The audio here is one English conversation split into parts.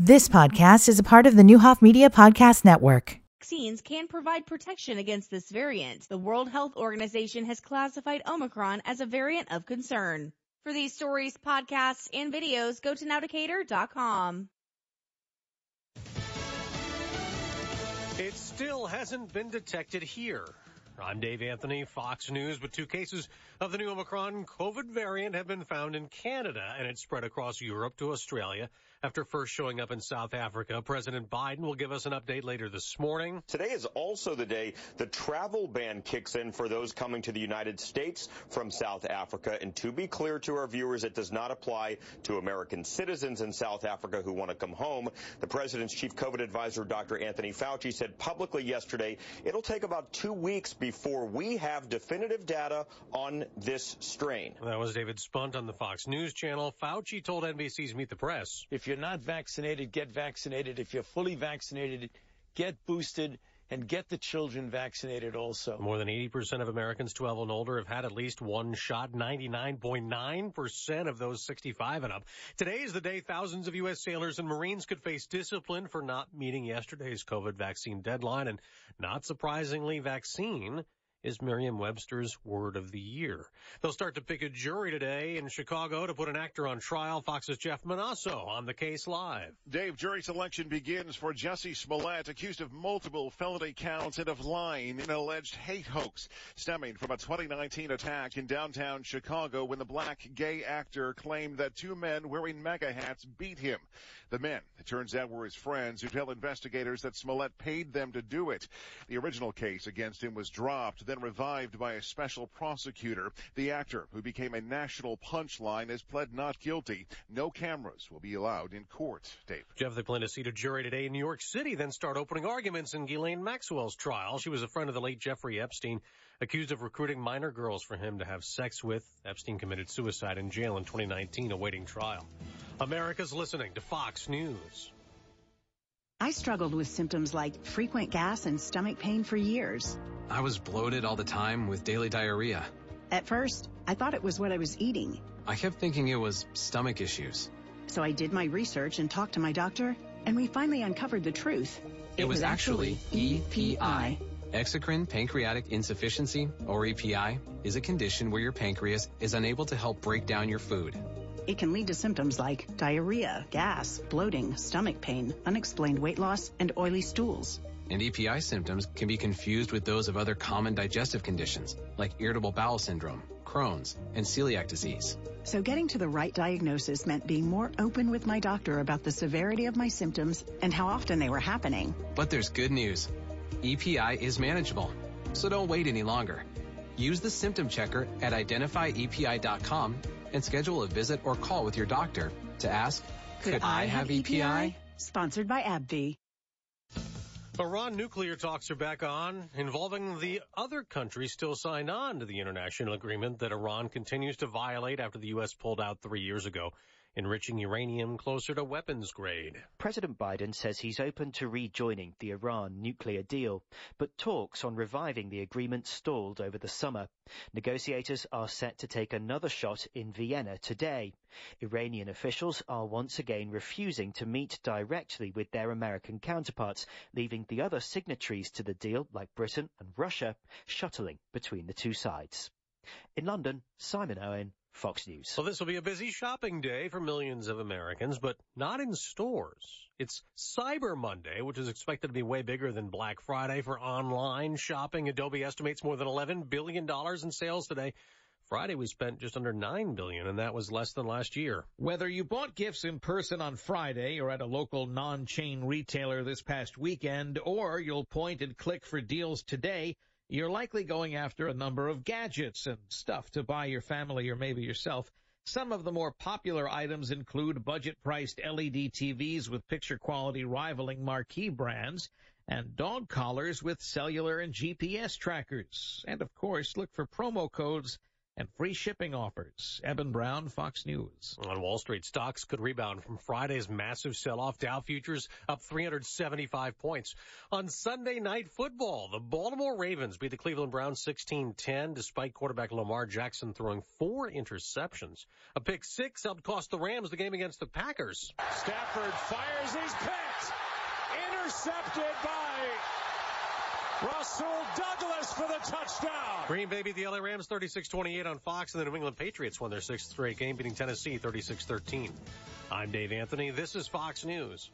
This podcast is a part of the Newhoff Media Podcast Network. Vaccines can provide protection against this variant. The World Health Organization has classified Omicron as a variant of concern. For these stories, podcasts, and videos, go to nowdecatur.com. It still hasn't been detected here. I'm Dave Anthony, Fox News, but 2 cases of the new Omicron COVID variant have been found in Canada, and it's spread across Europe to Australia. After first showing up in South Africa, President Biden will give us an update later this morning. Today is also the day the travel ban kicks in for those coming to the United States from South Africa. And to be clear to our viewers, it does not apply to American citizens in South Africa who want to come home. The president's chief COVID advisor, Dr. Anthony Fauci, said publicly yesterday it'll take about 2 weeks before we have definitive data on this strain. That was David Spunt on the Fox News channel. Fauci told NBC's Meet the Press. If you're not vaccinated, get vaccinated. If you're fully vaccinated, get boosted and get the children vaccinated also. More than 80% of Americans 12 and older have had at least one shot, 99.9% of those 65 and up. Today is the day thousands of U.S. sailors and Marines could face discipline for not meeting yesterday's COVID vaccine deadline. And not surprisingly, vaccine is Merriam-Webster's word of the year. They'll start to pick a jury today in Chicago to put an actor on trial. Fox's Jeff Manasso on the case live. Dave, jury selection begins for Jussie Smollett, accused of multiple felony counts and of lying in an alleged hate hoax stemming from a 2019 attack in downtown Chicago when the black gay actor claimed that 2 men wearing MAGA hats beat him. The men, it turns out, were his friends who tell investigators that Smollett paid them to do it. The original case against him was dropped, then revived by a special prosecutor. The actor, who became a national punchline, has pled not guilty. No cameras will be allowed in court. Dave. Jeff, they plan to seat a jury today in New York City, then start opening arguments in Ghislaine Maxwell's trial. She was a friend of the late Jeffrey Epstein, accused of recruiting minor girls for him to have sex with. Epstein committed suicide in jail in 2019, awaiting trial. America's listening to Fox News. I struggled with symptoms like frequent gas and stomach pain for years. I was bloated all the time with daily diarrhea. At first, I thought it was what I was eating. I kept thinking it was stomach issues. So I did my research and talked to my doctor, and we finally uncovered the truth. It was actually EPI. Exocrine pancreatic insufficiency, or EPI, is a condition where your pancreas is unable to help break down your food. It can lead to symptoms like diarrhea, gas, bloating, stomach pain, unexplained weight loss, and oily stools. And EPI symptoms can be confused with those of other common digestive conditions, like irritable bowel syndrome, Crohn's, and celiac disease. So getting to the right diagnosis meant being more open with my doctor about the severity of my symptoms and how often they were happening. But there's good news. EPI is manageable, so don't wait any longer. Use the symptom checker at identifyepi.com and schedule a visit or call with your doctor to ask, could I have EPI? Sponsored by AbbVie. Iran nuclear talks are back on, involving the other countries still signed on to the international agreement that Iran continues to violate after the U.S. pulled out 3 years ago, enriching uranium closer to weapons grade. President Biden says he's open to rejoining the Iran nuclear deal, but talks on reviving the agreement stalled over the summer. Negotiators are set to take another shot in Vienna today. Iranian officials are once again refusing to meet directly with their American counterparts, leaving the other signatories to the deal, like Britain and Russia, shuttling between the two sides. In London, Simon Owen, Fox News. Well, this will be a busy shopping day for millions of Americans, but not in stores. It's Cyber Monday, which is expected to be way bigger than Black Friday for online shopping. Adobe estimates more than $11 billion in sales today. Friday, we spent just under $9 billion, and that was less than last year. Whether you bought gifts in person on Friday or at a local non-chain retailer this past weekend, or you'll point and click for deals today, you're likely going after a number of gadgets and stuff to buy your family or maybe yourself. Some of the more popular items include budget-priced LED TVs with picture quality rivaling marquee brands, and dog collars with cellular and GPS trackers. And, of course, look for promo codes and free shipping offers. Eben Brown, Fox News. On Wall Street, stocks could rebound from Friday's massive sell-off. Dow futures up 375 points. On Sunday Night Football, the Baltimore Ravens beat the Cleveland Browns 16-10 despite quarterback Lamar Jackson throwing 4 interceptions. A pick 6 helped cost the Rams the game against the Packers. Stafford fires, he's picked. Intercepted by Russell Douglas for the touchdown. Green Bay beat the LA Rams 36-28 on Fox, and the New England Patriots won their 6th straight game, beating Tennessee 36-13. I'm Dave Anthony. This is Fox News.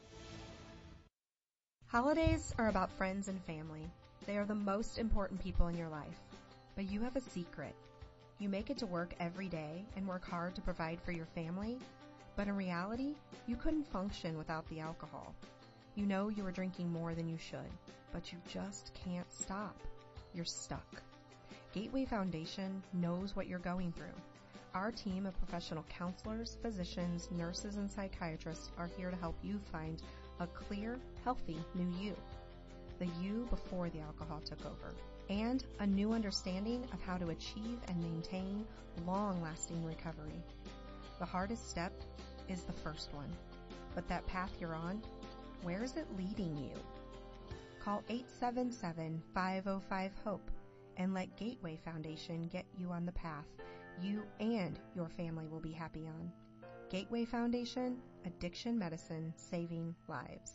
Holidays are about friends and family. They are the most important people in your life. But you have a secret. You make it to work every day and work hard to provide for your family, but in reality, you couldn't function without the alcohol. You know you are drinking more than you should, but you just can't stop. You're stuck. Gateway Foundation knows what you're going through. Our team of professional counselors, physicians, nurses, and psychiatrists are here to help you find a clear, healthy new you. The you before the alcohol took over. And a new understanding of how to achieve and maintain long-lasting recovery. The hardest step is the first one. But that path you're on, where is it leading you? Call 877-505-HOPE and let Gateway Foundation get you on the path you and your family will be happy on. Gateway Foundation, addiction medicine, saving lives.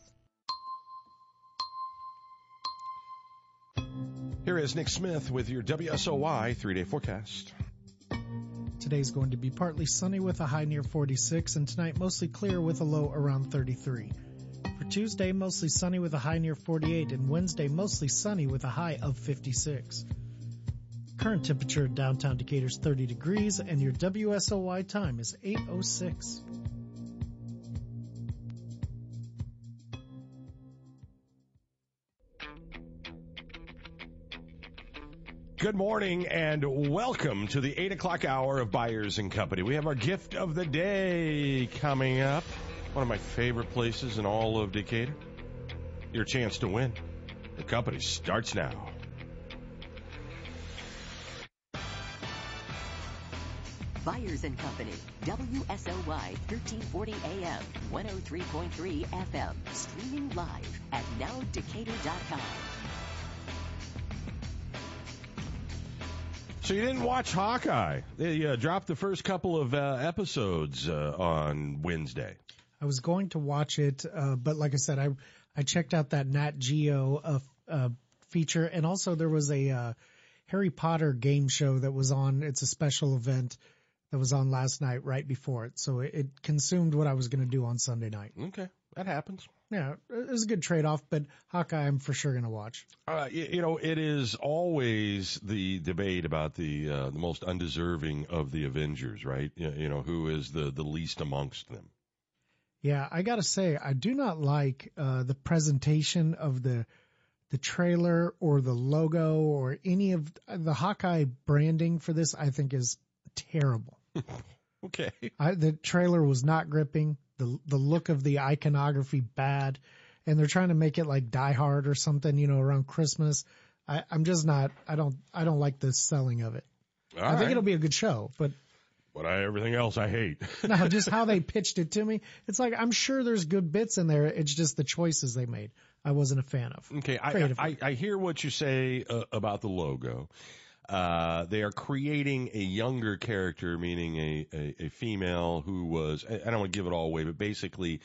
Here is Nick Smith with your WSOY 3-day forecast. Today's going to be partly sunny with a high near 46, and tonight mostly clear with a low around 33. For Tuesday, mostly sunny with a high near 48, and Wednesday, mostly sunny with a high of 56. Current temperature in downtown Decatur is 30 degrees, and your WSOY time is 8:06. Good morning and welcome to the 8 o'clock hour of Byers & Company. We have our gift of the day coming up. One of my favorite places in all of Decatur. Your chance to win. The company starts now. Byers & Company, WSOY 1340 AM, 103.3 FM, streaming live at nowdecatur.com. So you didn't watch Hawkeye. They dropped the first couple of episodes on Wednesday. I was going to watch it, but like I said, I checked out that Nat Geo feature, and also there was a Harry Potter game show that was on. It's a special event that was on last night right before it, so it consumed what I was going to do on Sunday night. Okay, that happens. Yeah, it was a good trade-off, but Hawkeye I'm for sure going to watch. It is always the debate about the most undeserving of the Avengers, right? Who is the least amongst them. Yeah, I got to say, I do not like the presentation of the trailer or the logo or any of the Hawkeye branding for this. I think is terrible. Okay. The trailer was not gripping. The look of the iconography bad, and they're trying to make it like Die Hard or something, around Christmas. I'm just not. I don't like the selling of it. I think it'll be a good show, but everything else I hate. No, just how they pitched it to me. It's like I'm sure there's good bits in there. It's just the choices they made I wasn't a fan of. Okay, I hear what you say about the logo. They are creating a younger character, meaning a female who was, I don't want to give it all away, but basically,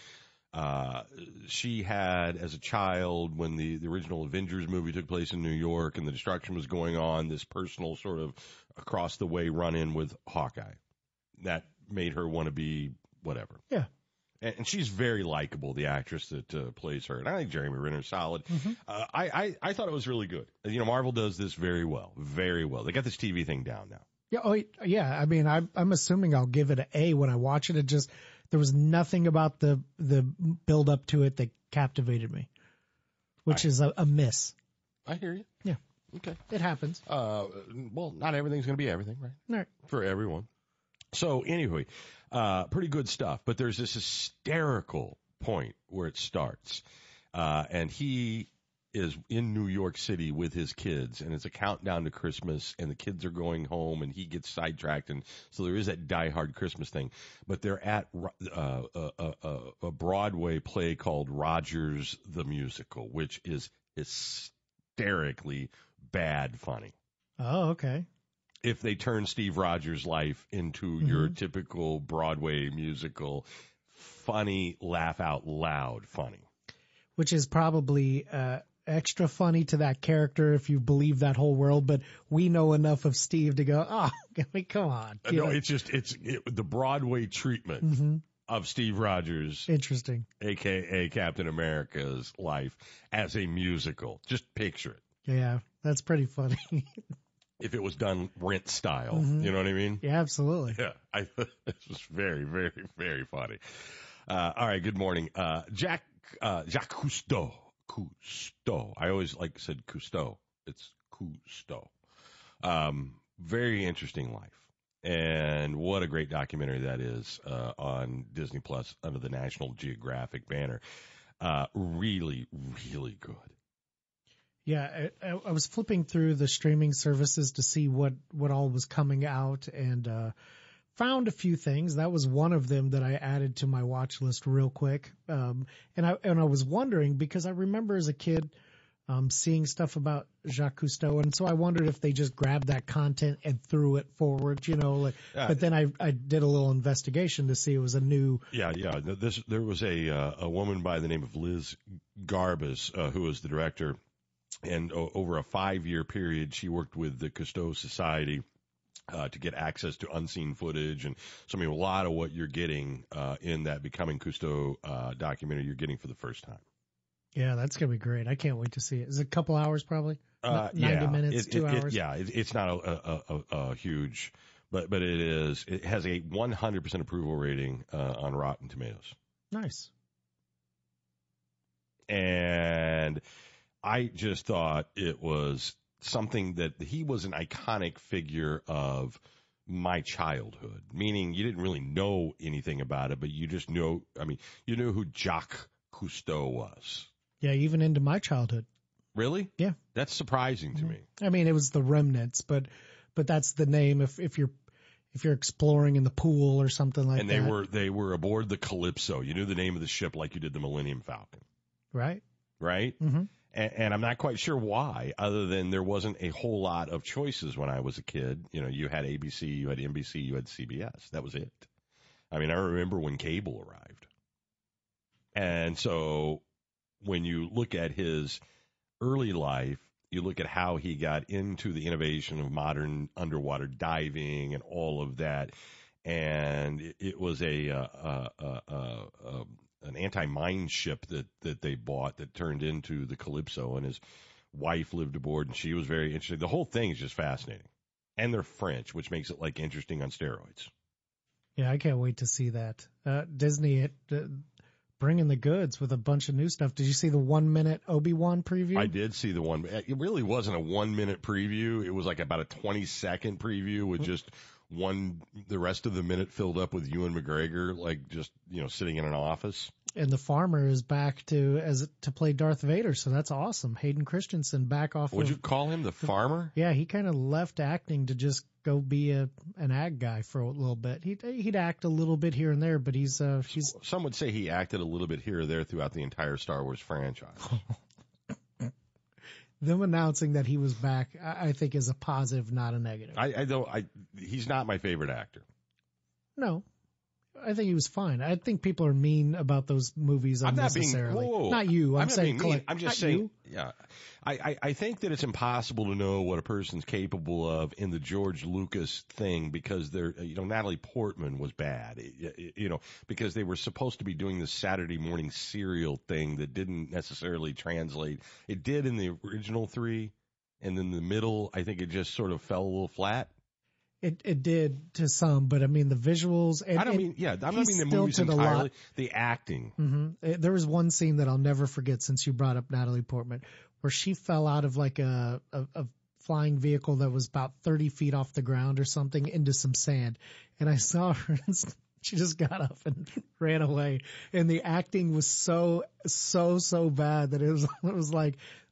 she had, as a child, when the original Avengers movie took place in New York and the destruction was going on, this personal sort of across the way run-in with Hawkeye. That made her want to be whatever. Yeah. And she's very likable, the actress that plays her. And I think Jeremy Renner's solid. Mm-hmm. I thought it was really good. Marvel does this very well. Very well. They got this TV thing down now. Yeah. Oh, yeah. I mean, I'm assuming I'll give it an A when I watch it. It just, there was nothing about the build up to it that captivated me, which is a miss. I hear you. Yeah. Okay. It happens. Well, not everything's going to be everything, right? Right. For everyone. So anyway, pretty good stuff. But there's this hysterical point where it starts. And he is in New York City with his kids, and it's a countdown to Christmas, and the kids are going home, and he gets sidetracked, and so there is that Die Hard Christmas thing. But they're at a Broadway play called Rogers the Musical, which is hysterically bad funny. Oh, okay. If they turn Steve Rogers' life into your typical Broadway musical, funny, laugh out loud funny. Which is probably extra funny to that character if you believe that whole world, but we know enough of Steve to go, oh, I mean, come on. No, it's just the Broadway treatment of Steve Rogers. Interesting. A.K.A. Captain America's life as a musical. Just picture it. Yeah, that's pretty funny. If it was done Rent style, you know what I mean? Yeah, absolutely. Yeah, this was very, very, very funny. All right, good morning. Jacques Cousteau. Cousteau. I always said Cousteau. It's Cousteau. Very interesting life. And what a great documentary that is on Disney Plus under the National Geographic banner. Really, really good. Yeah, I was flipping through the streaming services to see what all was coming out, and found a few things. That was one of them that I added to my watch list real quick. And I was wondering, because I remember as a kid seeing stuff about Jacques Cousteau, and so I wondered if they just grabbed that content and threw it forward, but then I did a little investigation to see it was a new. Yeah. There was a woman by the name of Liz Garbus who was the director. And over a 5-year period, she worked with the Cousteau Society to get access to unseen footage. And so, I mean, a lot of what you're getting in that Becoming Cousteau documentary, you're getting for the first time. Yeah, that's going to be great. I can't wait to see it. Is it a couple hours probably? 90 minutes, 2 hours? It's not a huge, but it is. It has a 100% approval rating on Rotten Tomatoes. Nice. And I just thought it was something that he was an iconic figure of my childhood, meaning you didn't really know anything about it, but you just know, you knew who Jacques Cousteau was. Yeah, even into my childhood. Really? Yeah. That's surprising to me. I mean, it was the Remnants, but that's the name if you're exploring in the pool or something like that. And they were aboard the Calypso. You knew the name of the ship like you did the Millennium Falcon. Right? Mm-hmm. And I'm not quite sure why, other than there wasn't a whole lot of choices when I was a kid. You had ABC, you had NBC, you had CBS. That was it. I mean, I remember when cable arrived. And so when you look at his early life, you look at how he got into the innovation of modern underwater diving and all of that. And it was an anti-mine ship that they bought that turned into the Calypso, and his wife lived aboard, and she was very interesting. The whole thing is just fascinating. And they're French, which makes it interesting on steroids. Yeah, I can't wait to see that. Disney bringing the goods with a bunch of new stuff. Did you see the 1-minute Obi-Wan preview? I did see the one. It really wasn't a 1-minute preview. It was about a 20-second preview with just the rest of the minute filled up with Ewan McGregor, sitting in an office. And the farmer is back to play Darth Vader, so that's awesome. Hayden Christensen back off. Would you call him the farmer? Yeah, he kind of left acting to just go be an ag guy for a little bit. He'd act a little bit here and there, but he's. Some would say he acted a little bit here or there throughout the entire Star Wars franchise. Them announcing that he was back, I think, is a positive, not a negative. He's not my favorite actor. No, I think he was fine. I think people are mean about those movies unnecessarily. Not you. I'm saying I'm just saying. Yeah, I think that it's impossible to know what a person's capable of in the George Lucas thing because Natalie Portman was bad. Because they were supposed to be doing this Saturday morning serial thing that didn't necessarily translate. It did in the original 3, and then the middle, I think it just sort of fell a little flat. It did to some, but I mean the visuals. And, I'm not meaning the movies entirely. The acting. Mm-hmm. There was one scene that I'll never forget since you brought up Natalie Portman, where she fell out of a flying vehicle that was about 30 feet off the ground or something into some sand, and I saw her. She just got up and ran away, and the acting was so bad that it was like,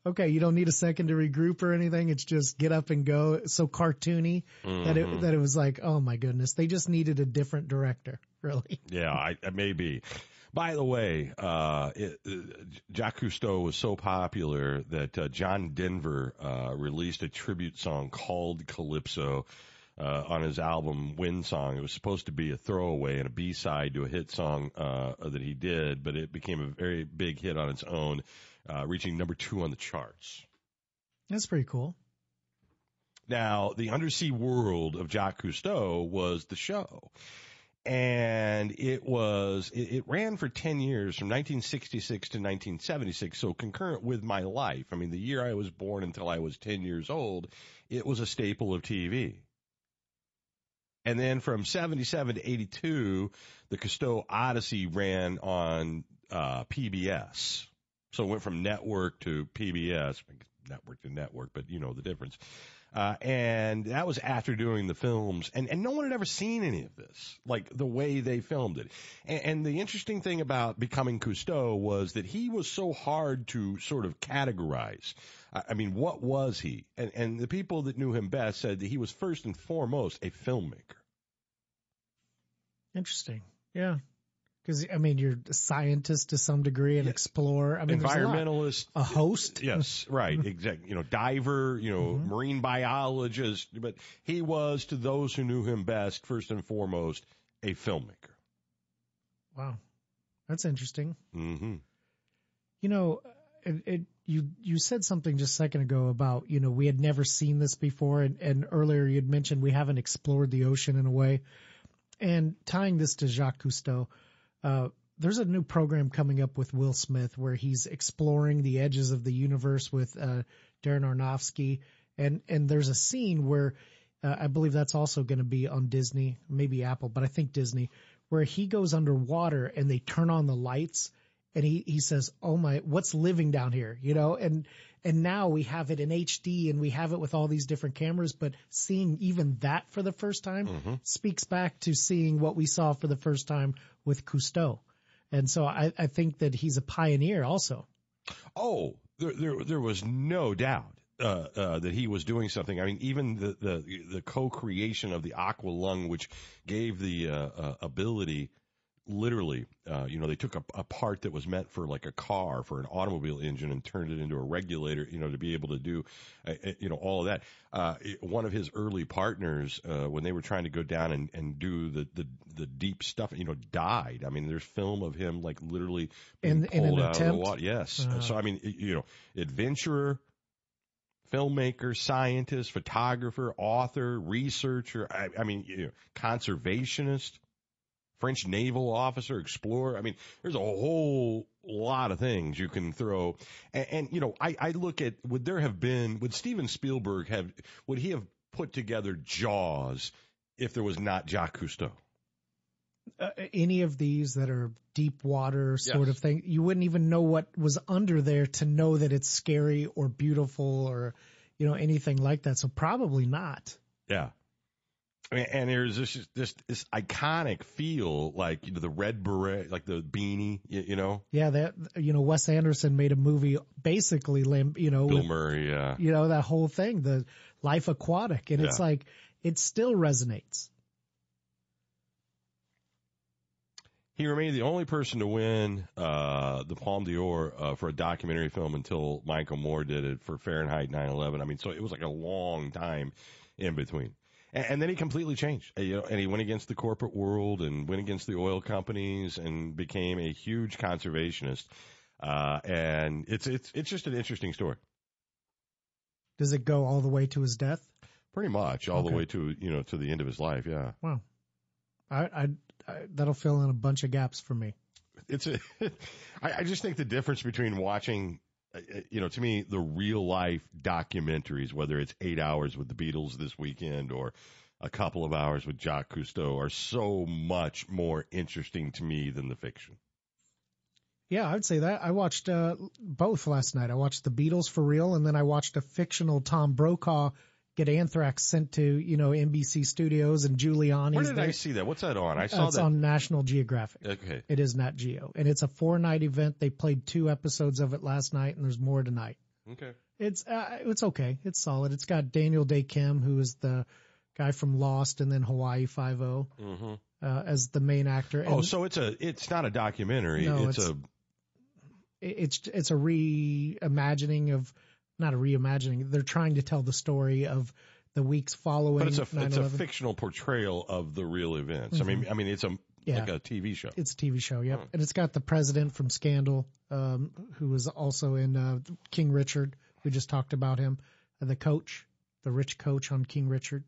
Okay, you don't need a second to regroup or anything. It's just get up and go. It's so cartoony that it was like, oh my goodness, they just needed a different director, really. Yeah, maybe. By the way, Jacques Cousteau was so popular that John Denver released a tribute song called Calypso on his album Wind Song. It was supposed to be a throwaway and a B-side to a hit song that he did, but it became a very big hit on its own, reaching number 2 on the charts. That's pretty cool. Now, The Undersea World of Jacques Cousteau was the show. And it ran for 10 years from 1966 to 1976. So concurrent with my life, I mean, the year I was born until I was 10 years old, it was a staple of TV. And then from 77 to 82, the Cousteau Odyssey ran on PBS. So it went from network to PBS, network to network, but you know the difference. And that was after doing the films, and no one had ever seen any of this, like the way they filmed it. And the interesting thing about becoming Cousteau was that he was so hard to sort of categorize. I mean, what was he? And the people that knew him best said that he was first and foremost a filmmaker. Interesting. Yeah. Because, I mean, you're a scientist to some degree, an explorer. I mean, environmentalist. A host. Yes, right. Exactly. Diver, marine biologist. But he was, to those who knew him best, first and foremost, a filmmaker. Wow. That's interesting. Mm-hmm. You said something just a second ago about, we had never seen this before. And earlier you'd mentioned we haven't explored the ocean in a way. And tying this to Jacques Cousteau, there's a new program coming up with Will Smith where he's exploring the edges of the universe with Darren Aronofsky. And there's a scene where I believe that's also going to be on Disney, maybe Apple, but I think Disney, where he goes underwater and they turn on the lights and he says, oh my, what's living down here? And now we have it in HD and we have it with all these different cameras, but seeing even that for the first time speaks back to seeing what we saw for the first time with Cousteau. And so I think that he's a pioneer also. Oh, there was no doubt that he was doing something. I mean, even the co-creation of the aqua lung, which gave the ability, literally, they took a part that was meant for like a car, for an automobile engine, and turned it into a regulator, to be able to do, all of that. One of his early partners, when they were trying to go down and do the deep stuff, died. I mean, there's film of him like literally being pulled out of the water. Yes. So, I mean, adventurer, filmmaker, scientist, photographer, author, researcher, I mean, conservationist, French naval officer, explorer. I mean, there's a whole lot of things you can throw. And I look at, would Steven Spielberg would he have put together Jaws if there was not Jacques Cousteau? Any of these that are deep water sort of thing, you wouldn't even know what was under there to know that it's scary or beautiful or, anything like that. So probably not. Yeah. And there's this iconic feel, like the red beret, like the beanie, Yeah, that Wes Anderson made a movie basically, Bill Murray, yeah. That whole thing, the Life Aquatic, and it's like it still resonates. He remained the only person to win the Palme d'Or for a documentary film until Michael Moore did it for Fahrenheit 9/11. I mean, so it was like a long time in between. And then he completely changed, and he went against the corporate world and went against the oil companies and became a huge conservationist. And it's just an interesting story. Does it go all the way to his death? Pretty much all the way to to the end of his life. Yeah. Wow. I that'll fill in a bunch of gaps for me. I just think the difference between watching, to me, the real life documentaries, whether it's 8 hours with the Beatles this weekend or a couple of hours with Jacques Cousteau, are so much more interesting to me than the fiction. Yeah, I'd say that. I watched both last night. I watched the Beatles for real, and then I watched a fictional Tom Brokaw get anthrax sent to, NBC Studios and Giuliani's. Where did I see that? What's that on? I saw that. It's on National Geographic. Okay. It is Nat Geo. And it's a 4-night event. They played 2 episodes of it last night, and there's more tonight. Okay. It's okay. It's solid. It's got Daniel Day Kim, who is the guy from Lost and then Hawaii Five-0, as the main actor. And so it's not a documentary. No, it's a reimagining of, not a reimagining. They're trying to tell the story of the weeks following. But it's a fictional portrayal of the real events. Mm-hmm. I mean, it's like a TV show. It's a TV show, yep. And it's got the president from Scandal, who was also in King Richard. We just talked about him. The coach, the rich coach on King Richard.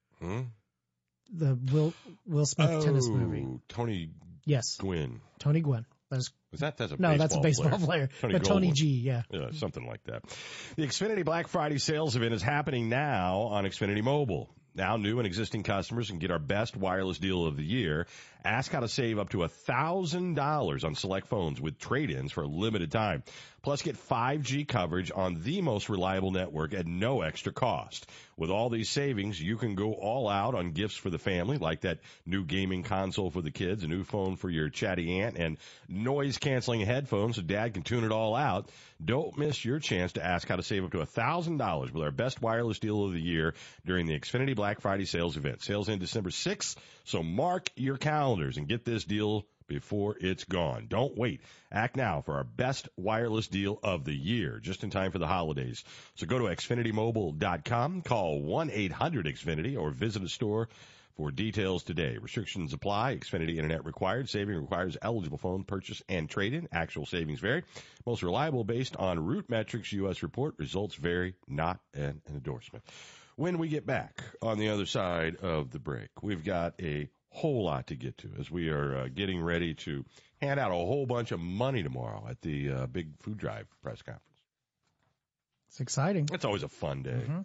The Will Smith tennis movie. Tony. Yes. Gwynn. Tony Gwynn. That's a baseball player. Tony G, yeah. Something like that. The Xfinity Black Friday sales event is happening now on Xfinity Mobile. Now, new and existing customers can get our best wireless deal of the year. Ask how to save up to $1,000 on select phones with trade-ins for a limited time. Plus, get 5G coverage on the most reliable network at no extra cost. With all these savings, you can go all out on gifts for the family, like that new gaming console for the kids, a new phone for your chatty aunt, and noise-canceling headphones so Dad can tune it all out. Don't miss your chance to ask how to save up to $1,000 with our best wireless deal of the year during the Xfinity Black Friday sales event. Sales end December 6th, so mark your calendars and get this deal before it's gone. Don't wait. Act now for our best wireless deal of the year, just in time for the holidays. So go to XfinityMobile.com, call 1-800-XFINITY, or visit a store for details today. Restrictions apply. Xfinity Internet required. Saving requires eligible phone purchase and trade-in. Actual savings vary. Most reliable based on Root Metrics U.S. report. Results vary, not an endorsement. When we get back on the other side of the break, we've got a whole lot to get to as we are getting ready to hand out a whole bunch of money tomorrow at the big food drive press conference. It's exciting. It's always a fun day. Mm-hmm.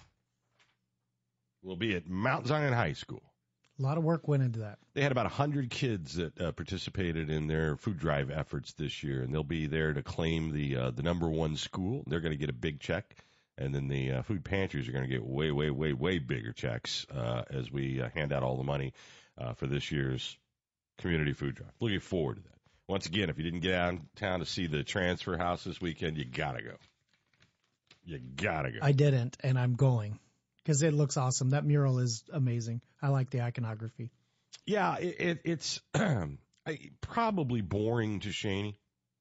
We'll be at Mount Zion High School. A lot of work went into that. They had about 100 kids that participated in their food drive efforts this year, and they'll be there to claim the number one school. They're going to get a big check. And then the food pantries are going to get way, way, way, way bigger checks as we hand out all the money for this year's community food drive. Looking forward to that. Once again, if you didn't get out of town to see the transfer house this weekend, you got to go. You got to go. I didn't, and I'm going because it looks awesome. That mural is amazing. I like the iconography. Yeah, it's probably boring to Shaney,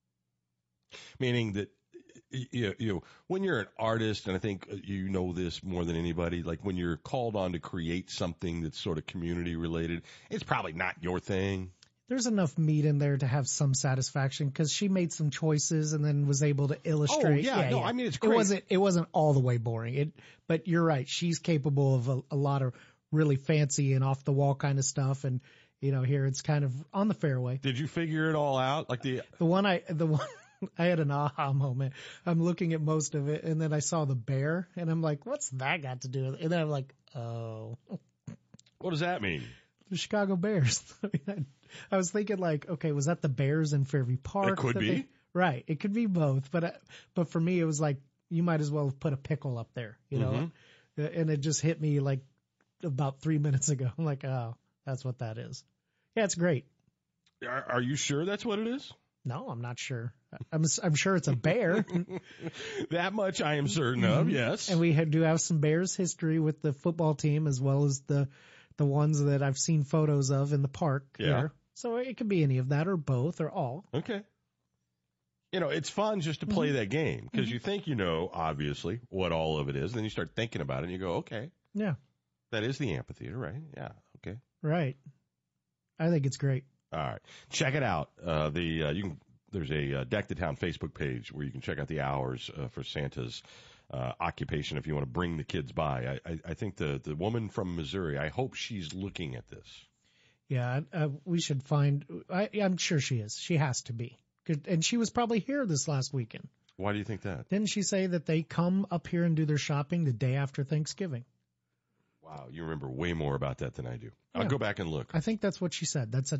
meaning that you know, when you're an artist, and I think you know this more than anybody, like when you're called on to create something that's sort of community related, it's probably not your thing. There's enough meat in there to have some satisfaction because she made some choices and then was able to illustrate. Oh, yeah. I mean, it's great. It wasn't all the way boring. But you're right. She's capable of a lot of really fancy and off the wall kind of stuff. And, you know, here it's kind of on the fairway. Did you figure it all out? Like the one I had an aha moment. I'm looking at most of it, and then I saw the bear, and I'm like, what's that got to do with it? And then I'm like, oh. What does that mean? The Chicago Bears. I was thinking, like, okay, was that the Bears in Fairview Park? It could be. Right. It could be both. But for me, it was like, you might as well have put a pickle up there, you know? And it just hit me, like, about 3 minutes ago. I'm like, oh, that's what that is. Yeah, it's great. Are you sure that's what it is? No, I'm not sure. I'm sure it's a bear. That much I am certain of, yes. And we do have some Bears history with the football team as well as the ones that I've seen photos of in the park here. So it could be any of that or both or all. Okay. You know, it's fun just to play that game because you think you know, obviously, what all of it is. And then you start thinking about it and you go, okay. Yeah. That is the amphitheater, right? Yeah. Okay. Right. I think it's great. All right. Check it out. There's a Deck the Town Facebook page where you can check out the hours for Santa's occupation if you want to bring the kids by. I think the woman from Missouri, I hope she's looking at this. Yeah, we should find. I'm sure she is. She has to be. And she was probably here this last weekend. Why do you think that? Didn't she say that they come up here and do their shopping the day after Thanksgiving? Wow, you remember way more about that than I do. I'll go back and look. I think that's what she said. That's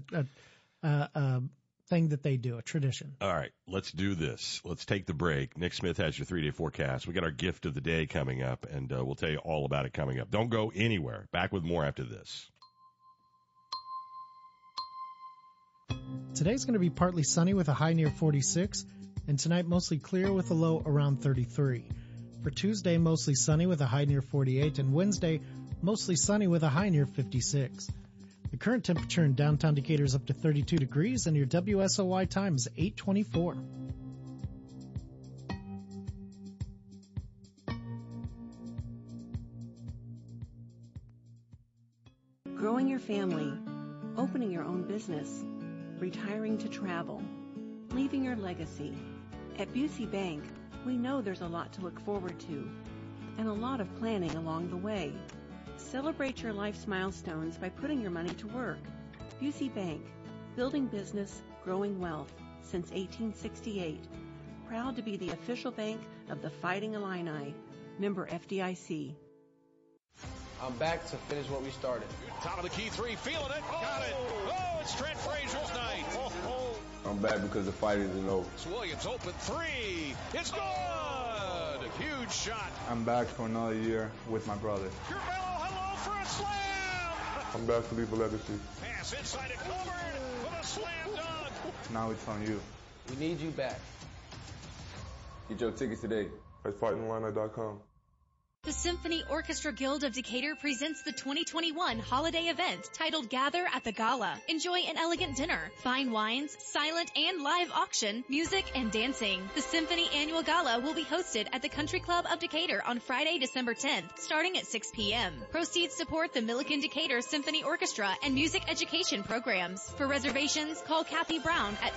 a thing that they do, a tradition. All right, let's do this. Let's take the break. Nick Smith has your 3-day forecast. We got our gift of the day coming up, and we'll tell you all about it coming up. Don't go anywhere. Back with more after this. Today's going to be partly sunny with a high near 46. and tonight mostly clear with a low around 33. For Tuesday, mostly sunny with a high near 48, and Wednesday, mostly sunny with a high near 56. The current temperature in downtown Decatur is up to 32 degrees, and your WSOY time is 8:24. Growing your family, opening your own business, retiring to travel, leaving your legacy. At Busey Bank, we know there's a lot to look forward to and a lot of planning along the way. Celebrate your life's milestones by putting your money to work. Busey Bank, building business, growing wealth since 1868. Proud to be the official bank of the Fighting Illini. Member FDIC. I'm back to finish what we started. Top of the key three, feeling it, got it. Oh, it's Trent Frazier's night. I'm back because the fight isn't over. It's Williams open three. It's good. Huge shot. I'm back for another year with my brother. Curbelo, hello for a slam. I'm back to leave a legacy. Pass inside it, covered for the slam dunk. Now it's on you. We need you back. Get your tickets today at fightingillini.com. The Symphony Orchestra Guild of Decatur presents the 2021 holiday event titled Gather at the Gala. Enjoy an elegant dinner, fine wines, silent and live auction, music, and dancing. The Symphony Annual Gala will be hosted at the Country Club of Decatur on Friday, December 10th, starting at 6 p.m. Proceeds support the Milliken Decatur Symphony Orchestra and music education programs. For reservations, call Kathy Brown at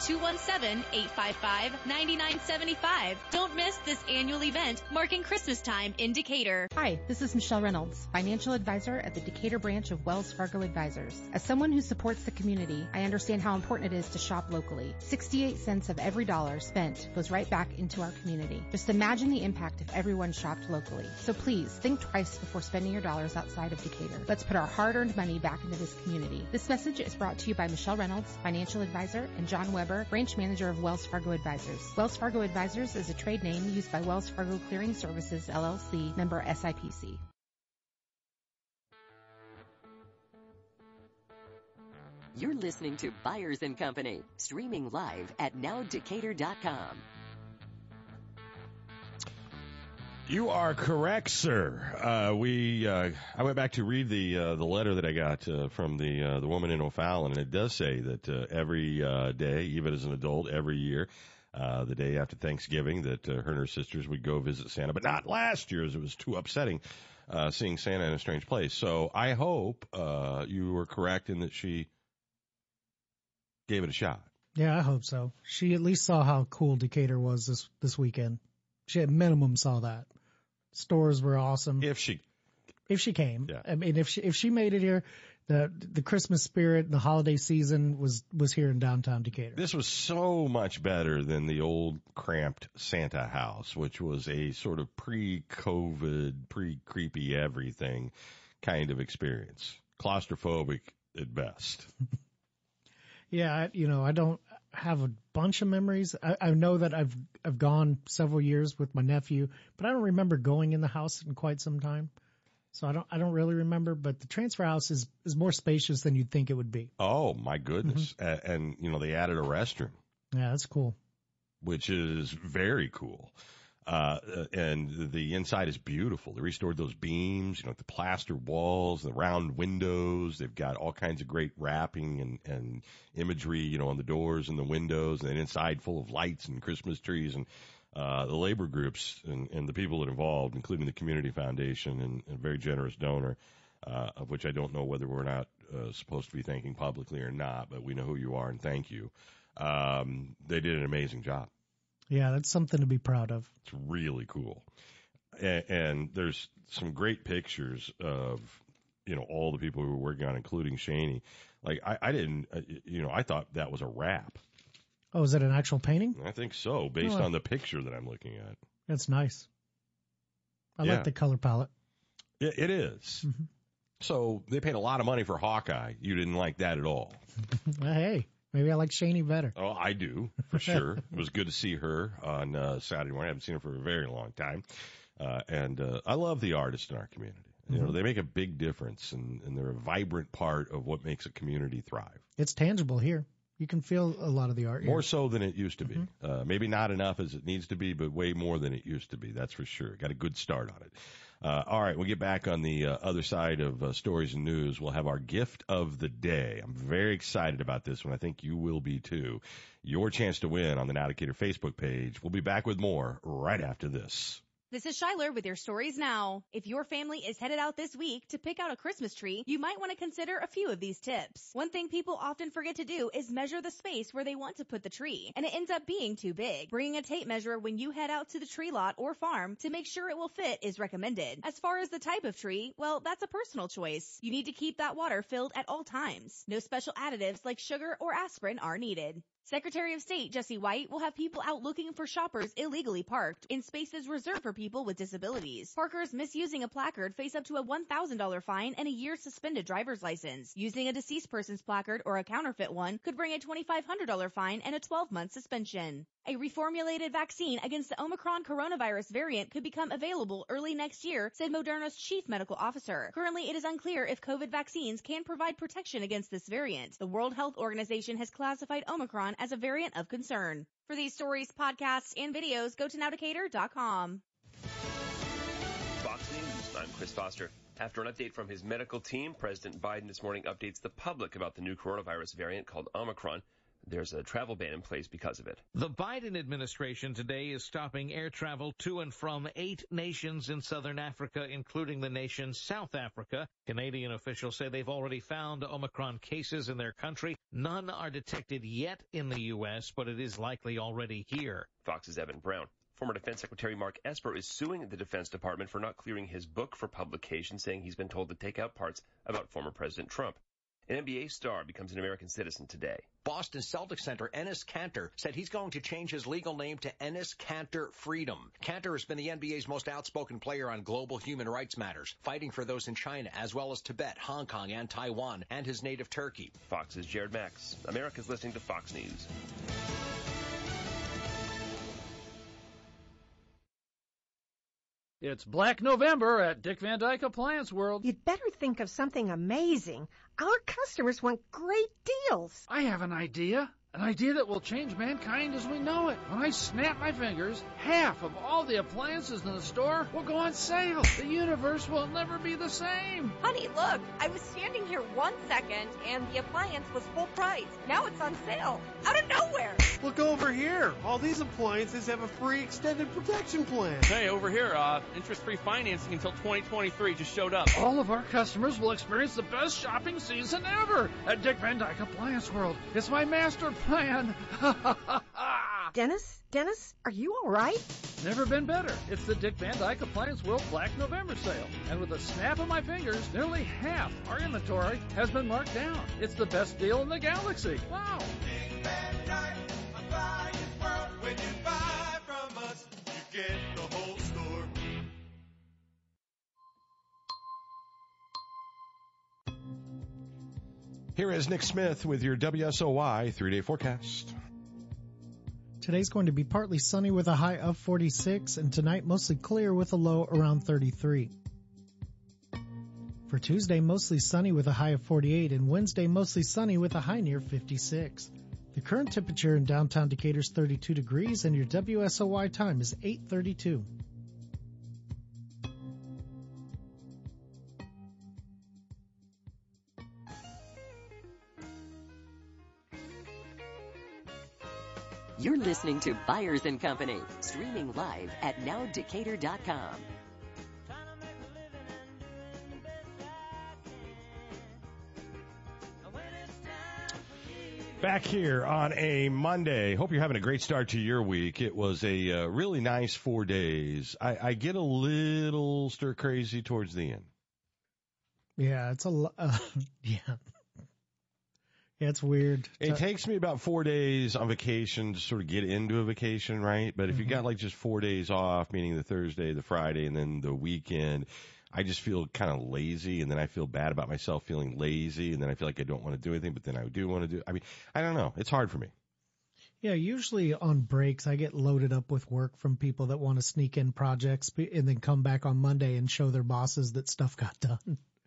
217-855-9975. Don't miss this annual event marking Christmas time in Decatur. Hi, this is Michelle Reynolds, financial advisor at the Decatur branch of Wells Fargo Advisors. As someone who supports the community, I understand how important it is to shop locally. 68 cents of every dollar spent goes right back into our community. Just imagine the impact if everyone shopped locally. So please, think twice before spending your dollars outside of Decatur. Let's put our hard-earned money back into this community. This message is brought to you by Michelle Reynolds, financial advisor, and John Weber, branch manager of Wells Fargo Advisors. Wells Fargo Advisors is a trade name used by Wells Fargo Clearing Services, LLC, member SIPC. You're listening to Byers & Company, streaming live at nowdecatur.com. You are correct, sir. I went back to read the letter that I got from the woman in O'Fallon, and it does say that every day, even as an adult, every year, the day after Thanksgiving, that her and her sisters would go visit Santa, but not last year, as it was too upsetting seeing Santa in a strange place. So I hope you were correct in that she gave it a shot. Yeah, I hope so. She at least saw how cool Decatur was this weekend. She at minimum saw that. Stores were awesome. If she came, yeah. I mean, if she made it here, the Christmas spirit, the holiday season was here in downtown Decatur. This was so much better than the old cramped Santa house, which was a sort of pre-COVID, pre-creepy everything kind of experience. Claustrophobic at best. Yeah, I don't have a bunch of memories. I know that I've gone several years with my nephew, but I don't remember going in the house in quite some time. So I don't really remember, but the transfer house is more spacious than you'd think it would be. Oh my goodness. Mm-hmm. And they added a restroom. Yeah, that's cool. Which is very cool. And the inside is beautiful. They restored those beams, the plaster walls, the round windows. They've got all kinds of great wrapping and imagery, on the doors and the windows, and then inside full of lights and Christmas trees. And the labor groups and the people that are involved, including the Community Foundation and a very generous donor, of which I don't know whether we're not supposed to be thanking publicly or not, but we know who you are and thank you. They did an amazing job. Yeah, that's something to be proud of. It's really cool. And there's some great pictures of, all the people who were working on it, including Shaney. Like, I didn't, I thought that was a wrap. Oh, is that an actual painting? I think so, based on the picture that I'm looking at. That's nice. I like the color palette. It is. Mm-hmm. So they paid a lot of money for Hawkeye. You didn't like that at all. Hey. Maybe I like Shaney better. Oh, I do, for sure. It was good to see her on Saturday morning. I haven't seen her for a very long time. And I love the artists in our community. Mm-hmm. They make a big difference, and they're a vibrant part of what makes a community thrive. It's tangible here. You can feel a lot of the art. More so than it used to be. Maybe not enough as it needs to be, but way more than it used to be. That's for sure. Got a good start on it. All right, we'll get back on the other side of stories and news. We'll have our gift of the day. I'm very excited about this one. I think you will be too. Your chance to win on the Now Decatur Facebook page. We'll be back with more right after this. This is Shyler with your stories now. If your family is headed out this week to pick out a Christmas tree, you might want to consider a few of these tips. One thing people often forget to do is measure the space where they want to put the tree, and it ends up being too big. Bringing a tape measure when you head out to the tree lot or farm to make sure it will fit is recommended. As far as the type of tree, well, that's a personal choice. You need to keep that water filled at all times. No special additives like sugar or aspirin are needed. Secretary of State Jesse White will have people out looking for shoppers illegally parked in spaces reserved for people with disabilities. Parkers misusing a placard face up to a $1,000 fine and a year's suspended driver's license. Using a deceased person's placard or a counterfeit one could bring a $2,500 fine and a 12-month suspension. A reformulated vaccine against the Omicron coronavirus variant could become available early next year, said Moderna's chief medical officer. Currently, it is unclear if COVID vaccines can provide protection against this variant. The World Health Organization has classified Omicron as a variant of concern. For these stories, podcasts, and videos, go to nowdecatur.com. Fox News, I'm Chris Foster. After an update from his medical team, President Biden this morning updates the public about the new coronavirus variant called Omicron. There's a travel ban in place because of it. The Biden administration today is stopping air travel to and from 8 nations in southern Africa, including the nation South Africa. Canadian officials say they've already found Omicron cases in their country. None are detected yet in the U.S., but it is likely already here. Fox's Evan Brown. Former Defense Secretary Mark Esper is suing the Defense Department for not clearing his book for publication, saying he's been told to take out parts about former President Trump. An NBA star becomes an American citizen today. Boston Celtics center Enes Kanter said he's going to change his legal name to Enes Kanter Freedom. Kanter has been the NBA's most outspoken player on global human rights matters, fighting for those in China as well as Tibet, Hong Kong, and Taiwan, and his native Turkey. Fox's Jared Max. America's listening to Fox News. It's Black November at Dick Van Dyke Appliance World. You'd better think of something amazing. Our customers want great deals. I have an idea. An idea that will change mankind as we know it. When I snap my fingers, half of all the appliances in the store will go on sale. The universe will never be the same. Honey, look, I was standing here 1 second and the appliance was full price. Now it's on sale. Out of nowhere. Look over here. All these appliances have a free extended protection plan. Hey, over here, interest-free financing until 2023 just showed up. All of our customers will experience the best shopping season ever at Dick Van Dyke Appliance World. It's my master plan. Dennis, are you all right? Never been better. It's the Dick Van Dyke Appliance World Black November sale. And with a snap of my fingers, nearly half our inventory has been marked down. It's the best deal in the galaxy. Wow. Dick Van Dyke Appliance World. When you buy from us, you get the whole store. Here is Nick Smith with your WSOY 3-day forecast. Today's going to be partly sunny with a high of 46, and tonight mostly clear with a low around 33. For Tuesday, mostly sunny with a high of 48, and Wednesday, mostly sunny with a high near 56. The current temperature in downtown Decatur is 32 degrees, and your WSOY time is 8:32. You're listening to Byers & Company, streaming live at nowdecatur.com. Back here on a Monday. Hope you're having a great start to your week. It was a really nice 4 days. I get a little stir crazy towards the end. Yeah, it's yeah. Yeah, it's weird. It takes me about 4 days on vacation to sort of get into a vacation, right? But if you got like just 4 days off, meaning the Thursday, the Friday, and then the weekend, I just feel kind of lazy, and then I feel bad about myself feeling lazy, and then I feel like I don't want to do anything, but then I do want to do. I mean, I don't know. It's hard for me. Yeah, usually on breaks, I get loaded up with work from people that want to sneak in projects and then come back on Monday and show their bosses that stuff got done.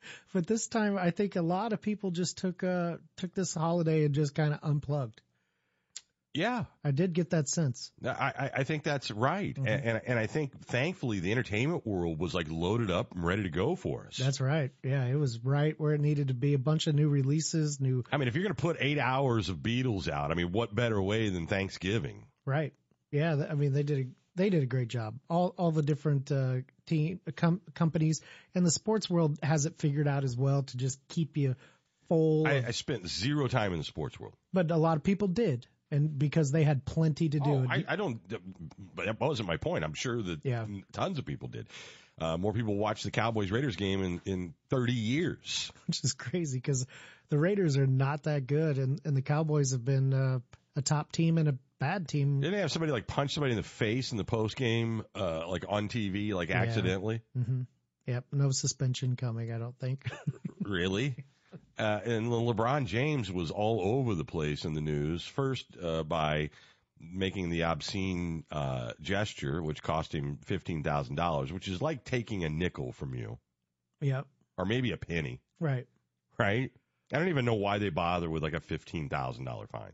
But this time, I think a lot of people just took this holiday and just kind of unplugged. Yeah. I did get that sense. I think that's right. Mhm. And I think, thankfully, the entertainment world was like loaded up and ready to go for us. That's right. Yeah, it was right where it needed to be. A bunch of new releases, I mean, if you're going to put 8 hours of Beatles out, I mean, what better way than Thanksgiving? Right. Yeah, I mean, they did a great job. All the different companies, and the sports world has it figured out as well to just keep you full. I spent zero time in the sports world. But a lot of people did, and because they had plenty to do. I don't, but that wasn't my point. I'm sure that tons of people did. More people watched the Cowboys-Raiders game in 30 years. Which is crazy because the Raiders are not that good, and the Cowboys have been a top team and a bad team. Didn't they have somebody like punch somebody in the face in the post game, like on TV, like accidentally? Mm-hmm. Yep, no suspension coming, I don't think. Really? And LeBron James was all over the place in the news. First, by making the obscene gesture, which cost him $15,000, which is like taking a nickel from you. Yep. Or maybe a penny. Right. Right? I don't even know why they bother with like a $15,000 fine.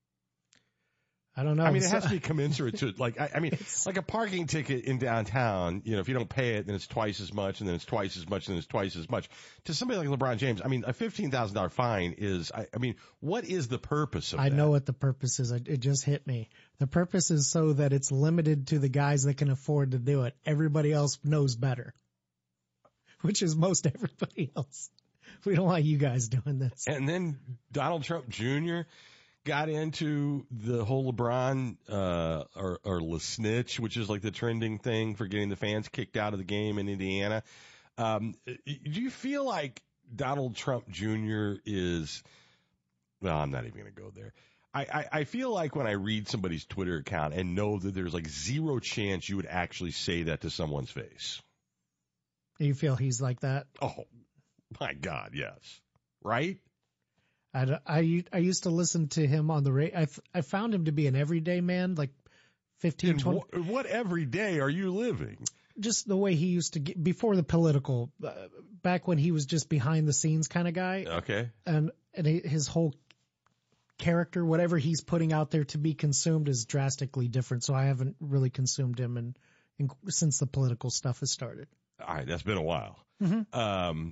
I don't know. I mean, it has to be commensurate to, like, I mean, like a parking ticket in downtown, you know, if you don't pay it, then it's twice as much, and then it's twice as much, and then it's twice as much. To somebody like LeBron James, I mean, a $15,000 fine is, I mean, what is the purpose of that? I know what the purpose is. It just hit me. The purpose is so that it's limited to the guys that can afford to do it. Everybody else knows better, which is most everybody else. We don't want you guys doing this. And then Donald Trump Jr. got into the whole LeBron or LeSnitch, which is like the trending thing for getting the fans kicked out of the game in Indiana. Do you feel like Donald Trump Jr. is – well, I'm not even going to go there. I feel like when I read somebody's Twitter account and know that there's like zero chance you would actually say that to someone's face. You feel he's like that? Oh, my God, yes. Right? I used to listen to him on the radio. I found him to be an everyday man, like 15, 20. What everyday are you living? Just the way he used to get before the political, back when he was just behind the scenes kind of guy. Okay. And his whole character, whatever he's putting out there to be consumed, is drastically different. So I haven't really consumed him since the political stuff has started. All right, that's been a while. Mm-hmm.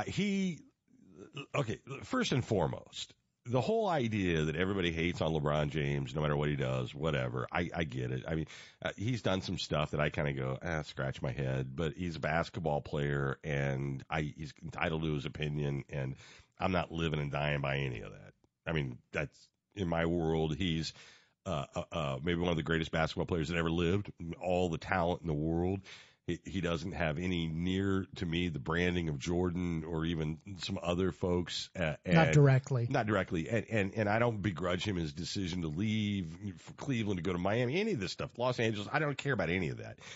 Okay, first and foremost, the whole idea that everybody hates on LeBron James, no matter what he does, whatever, I get it. I mean, he's done some stuff that I kind of go, scratch my head, but he's a basketball player, and he's entitled to his opinion, and I'm not living and dying by any of that. I mean, that's, in my world, he's maybe one of the greatest basketball players that ever lived, all the talent in the world. He doesn't have any near, to me, the branding of Jordan or even some other folks. Not directly. Not directly. And I don't begrudge him his decision to leave for Cleveland to go to Miami, any of this stuff. Los Angeles, I don't care about any of that.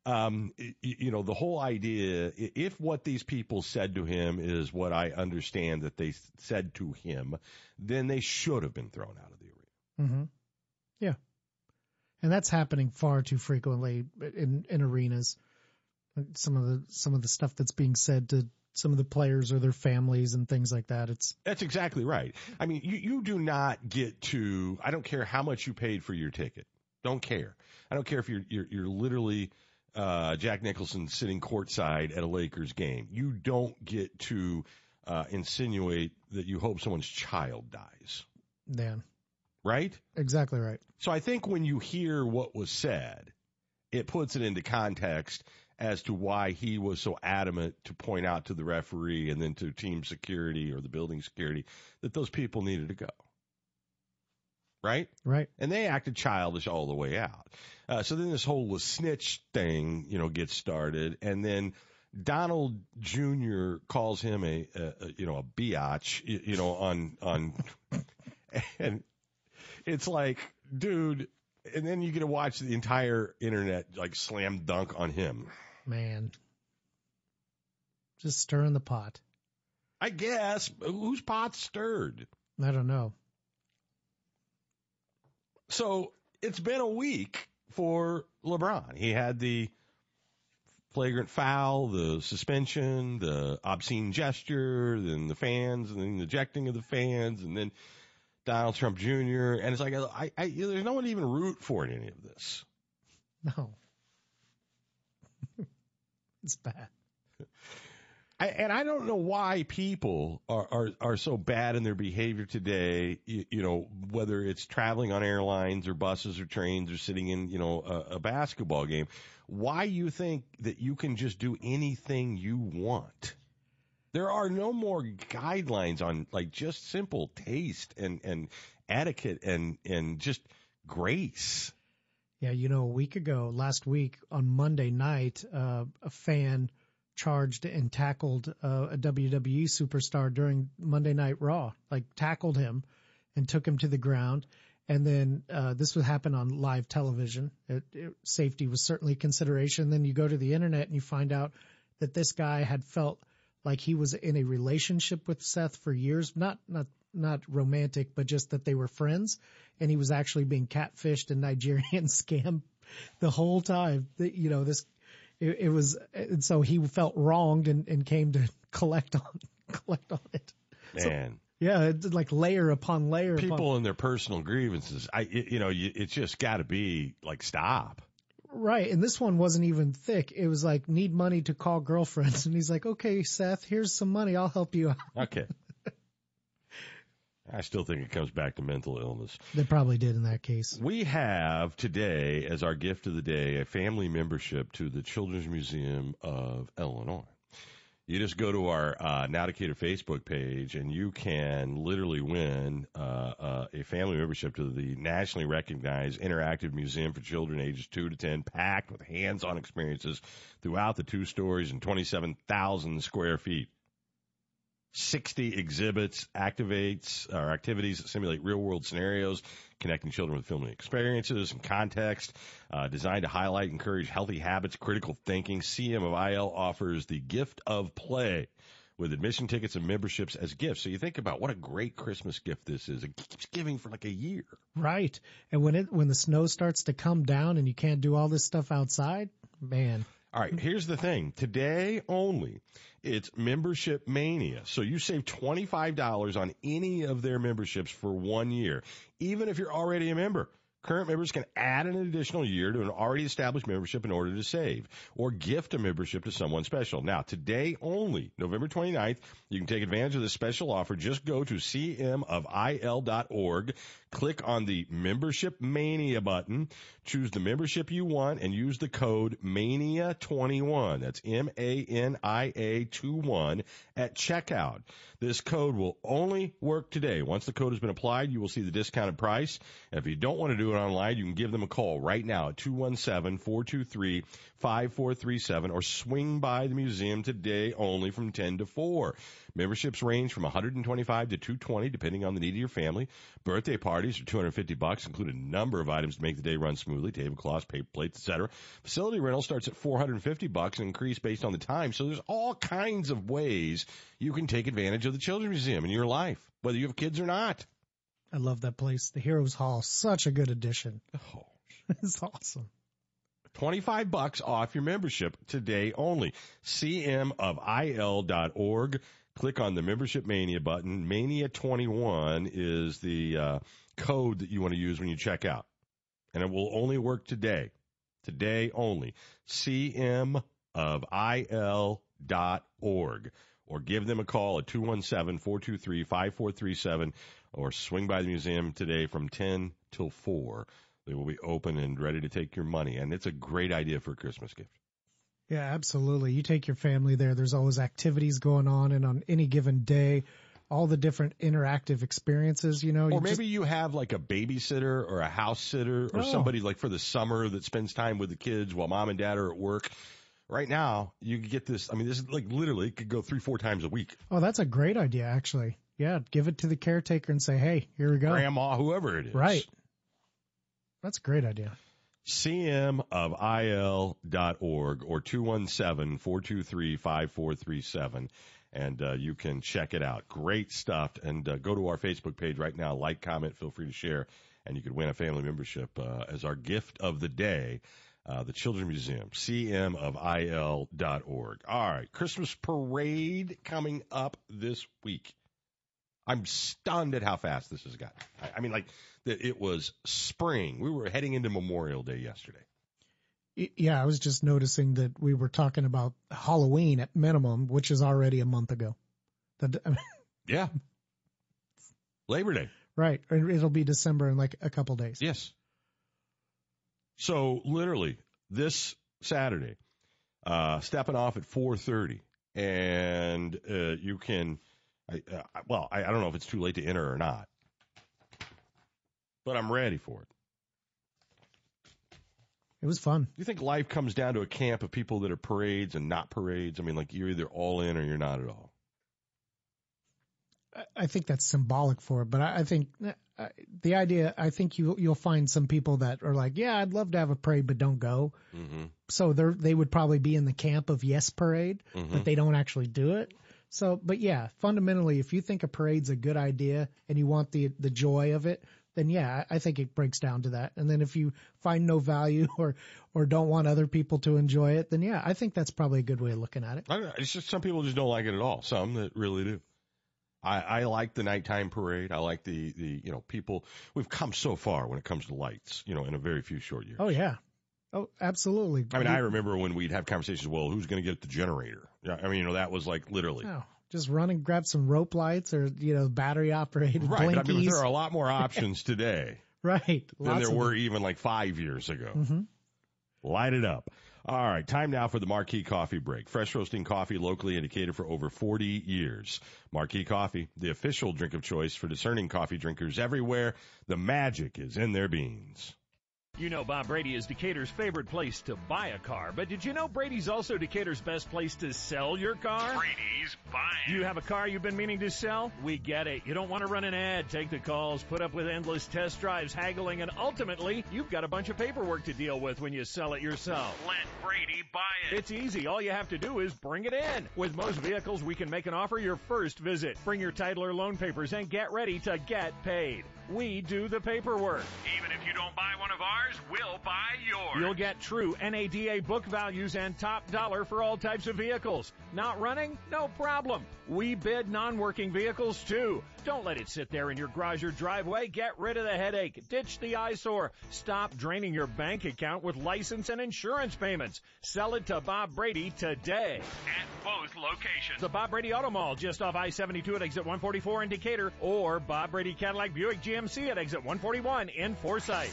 The whole idea, if what these people said to him is what I understand that they said to him, then they should have been thrown out of the arena. Mm-hmm. Yeah. And that's happening far too frequently in arenas. Some of the stuff that's being said to some of the players or their families and things like that. That's exactly right. I mean, you do not get to, I don't care how much you paid for your ticket. Don't care. I don't care if you're literally Jack Nicholson sitting courtside at a Lakers game. You don't get to insinuate that you hope someone's child dies. Yeah. Right? Exactly right. So I think when you hear what was said, it puts it into context as to why he was so adamant to point out to the referee and then to team security or the building security that those people needed to go. Right? Right. And they acted childish all the way out. So then this whole snitch thing, gets started, and then Donald Jr. calls him a biatch, on and it's like, dude, and then you get to watch the entire internet like slam dunk on him. Man. Just stirring the pot. I guess. Whose pot's stirred? I don't know. So it's been a week for LeBron. He had the flagrant foul, the suspension, the obscene gesture, then the fans, and then the ejecting of the fans, and then Donald Trump Jr. And it's like, there's no one to even root for in any of this. No. It's bad. I don't know why people are so bad in their behavior today, you know, whether it's traveling on airlines or buses or trains or sitting in, you know, a basketball game. Why you think that you can just do anything you want? There are no more guidelines on, like, just simple taste and etiquette and just grace. Yeah, you know, last week on Monday night, a fan charged and tackled a WWE superstar during Monday Night Raw, like tackled him and took him to the ground. And then this would happen on live television. Safety was certainly a consideration. Then you go to the internet and you find out that this guy had felt like he was in a relationship with Seth for years, not romantic, but just that they were friends. And he was actually being catfished and Nigerian scammed the whole time. You know, it was, and so he felt wronged and came to collect on it. Man. So, yeah, it's like layer upon layer. People and their personal grievances. It's just got to be like, stop. Right. And this one wasn't even thick. It was like, need money to call girlfriends. And he's like, okay, Seth, here's some money. I'll help you out. Okay. I still think it comes back to mental illness. They probably did in that case. We have today, as our gift of the day, a family membership to the Children's Museum of Illinois. You just go to our Now Decatur Facebook page, and you can literally win a family membership to the nationally recognized interactive museum for children ages 2 to 10, packed with hands-on experiences throughout the 2 stories and 27,000 square feet. 60 exhibits, activities that simulate real-world scenarios, connecting children with filming experiences and context, designed to highlight and encourage healthy habits, critical thinking. CM of IL offers the gift of play with admission tickets and memberships as gifts. So you think about what a great Christmas gift this is. It keeps giving for like a year. Right. And when the snow starts to come down and you can't do all this stuff outside, man. All right, here's the thing. Today only, it's Membership Mania. So you save $25 on any of their memberships for 1 year, even if you're already a member. Current members can add an additional year to an already established membership in order to save, or gift a membership to someone special. Now, today only, November 29th, you can take advantage of this special offer. Just go to cmofil.org, click on the Membership Mania button, choose the membership you want, and use the code MANIA21. That's MANIA 21 at checkout. This code will only work today. Once the code has been applied, you will see the discounted price. And if you don't want to do it online, you can give them a call right now at 217-423-5437 or swing by the museum today only from 10 to 4. Memberships range from $125 to $220 depending on the need of your family. Birthday parties are $250, include a number of items to make the day run smoothly, tablecloths, paper plates, etc. Facility rental starts at $450 and increase based on the time. So there's all kinds of ways you can take advantage of the Children's Museum in your life, whether you have kids or not. I love that place. The Heroes Hall, such a good addition. Oh. It's awesome. $25 off your membership today only. cmofil.org. Click on the Membership Mania button. Mania21 is the code that you want to use when you check out. And it will only work today. Today only. cmofil.org. Or give them a call at 217-423-5437 or swing by the museum today from 10 till 4. They will be open and ready to take your money. And it's a great idea for a Christmas gift. Yeah, absolutely. You take your family there. There's always activities going on, and on any given day, all the different interactive experiences, you know. Or maybe you have like a babysitter or a house sitter or somebody like for the summer that spends time with the kids while mom and dad are at work. Right now, you can get this. I mean, this is like literally could go 3-4 times a week. Oh, that's a great idea, actually. Yeah, give it to the caretaker and say, hey, here we go. Grandma, whoever it is. Right. That's a great idea. cmofil.org or 217-423-5437. And you can check it out. Great stuff. And go to our Facebook page right now. Like, comment, feel free to share. And you could win a family membership as our gift of the day The Children's Museum, cmofil.org. All right, Christmas parade coming up this week. I'm stunned at how fast this has gotten. I mean, like, it was spring. We were heading into Memorial Day yesterday. Yeah, I was just noticing that we were talking about Halloween at minimum, which is already a month ago. Yeah. Labor Day. Right. It'll be December in like a couple days. Yes. So literally this Saturday, stepping off at 4:30, and you can. I don't know if it's too late to enter or not, but I'm ready for it. It was fun. Do you think life comes down to a camp of people that are parades and not parades? I mean, like, you're either all in or you're not at all. I think that's symbolic for it, but I think the idea, I think you'll find some people that are like, yeah, I'd love to have a parade, but don't go. Mm-hmm. So they would probably be in the camp of yes parade, but they don't actually do it. So, but yeah, fundamentally, if you think a parade's a good idea and you want the joy of it, then yeah, I think it breaks down to that. And then if you find no value or don't want other people to enjoy it, then yeah, I think that's probably a good way of looking at it. I don't know. It's just some people just don't like it at all. Some that really do. I like the nighttime parade. I like the people. We've come so far when it comes to lights, in a very few short years. Oh, yeah. Oh, absolutely. I mean, I remember when we'd have conversations, well, who's going to get the generator? I mean, that was like literally. Oh, just run and grab some rope lights or, battery operated blinkies. Right, but I mean, there are a lot more options today. Right. Than there were even like 5 years ago. Mm-hmm. Light it up. All right, time now for the Marquee Coffee Break. Fresh roasting coffee locally indicated for over 40 years. Marquee Coffee, the official drink of choice for discerning coffee drinkers everywhere. The magic is in their beans. You know Bob Brady is Decatur's favorite place to buy a car, but did you know Brady's also Decatur's best place to sell your car? Brady's buying. You have a car you've been meaning to sell? We get it. You don't want to run an ad, take the calls, put up with endless test drives, haggling, and ultimately, you've got a bunch of paperwork to deal with when you sell it yourself. Let Brady buy it. It's easy. All you have to do is bring it in. With most vehicles, we can make an offer your first visit. Bring your title or loan papers and get ready to get paid. We do the paperwork. Even if you don't buy one of ours, we'll buy yours. You'll get true NADA book values and top dollar for all types of vehicles. Not running? No problem. We bid non-working vehicles too. Don't let it sit there in your garage or driveway. Get rid of the headache. Ditch the eyesore. Stop draining your bank account with license and insurance payments. Sell it to Bob Brady today. At both locations. The Bob Brady Auto Mall just off I-72 at exit 144 in Decatur, or Bob Brady Cadillac Buick GMC at exit 141 in Forsyth.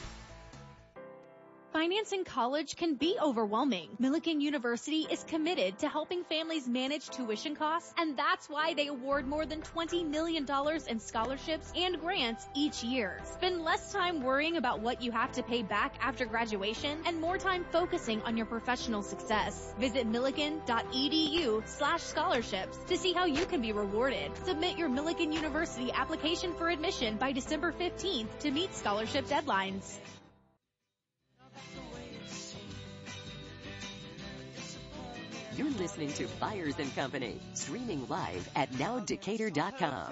Financing college can be overwhelming. Millikan University is committed to helping families manage tuition costs, and that's why they award more than $20 million in scholarships and grants each year. Spend less time worrying about what you have to pay back after graduation and more time focusing on your professional success. Visit millikan.edu/scholarships to see how you can be rewarded. Submit your Millikan University application for admission by December 15th to meet scholarship deadlines. You're listening to Byers & Company, streaming live at nowdecatur.com.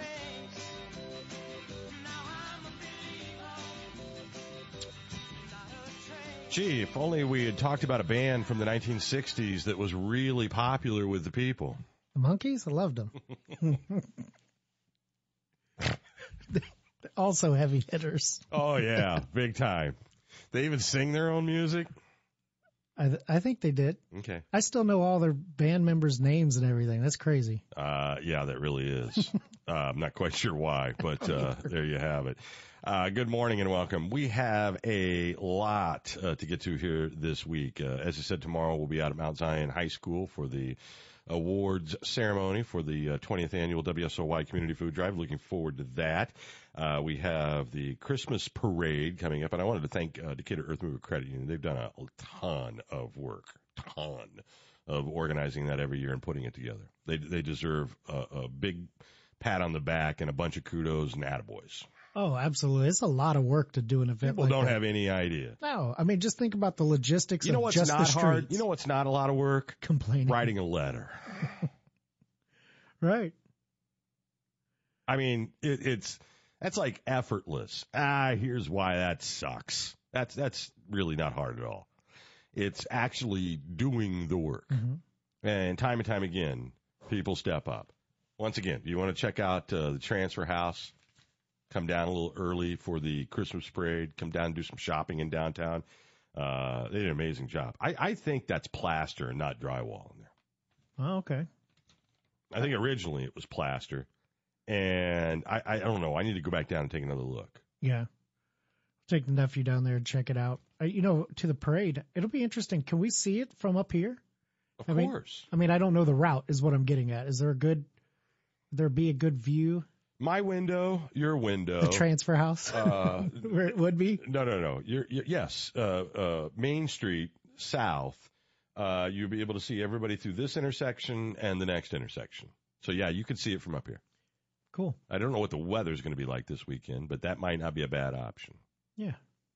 Gee, if only we had talked about a band from the 1960s that was really popular with the people. The Monkees? I loved them. Also heavy hitters. Oh, yeah, big time. They even sing their own music? I think they did. Okay. I still know all their band members' names and everything. That's crazy. Yeah, that really is. I'm not quite sure why, but there you have it. Good morning and welcome. We have a lot to get to here this week. As I said, tomorrow we'll be out at Mount Zion High School for the awards ceremony for the 20th annual WSOY Community Food Drive. Looking forward to that. We have the Christmas parade coming up, and I wanted to thank Decatur Earth Mover Credit Union. They've done a ton of work, of organizing that every year and putting it together. They deserve a big pat on the back and a bunch of kudos and attaboys. Oh, absolutely. It's a lot of work to do an event People like don't that. have any idea. No, I mean, just think about the logistics of what's just not the streets. hard? You know what's not a lot of work? Complaining. Writing a letter. Right. I mean, that's like effortless. Here's why that sucks. That's really not hard at all. It's actually doing the work. And time again, people step up. Once again, you want to check out the Transfer House, come down a little early for the Christmas parade, come down and do some shopping in downtown. They did an amazing job. I think that's plaster and not drywall in there. Oh, okay. I think originally it was plaster. And I don't know. I need to go back down and take another look. Yeah. Take the nephew down there and check it out. To the parade, it'll be interesting. Can we see it from up here? Of course. I don't know the route is what I'm getting at. Is there be a good view? My window, your window. The Transfer House? Where it would be? No. Yes. Main Street, south, you'll be able to see everybody through this intersection and the next intersection. So, yeah, you can see it from up here. Cool. I don't know what the weather's going to be like this weekend, but that might not be a bad option. Yeah.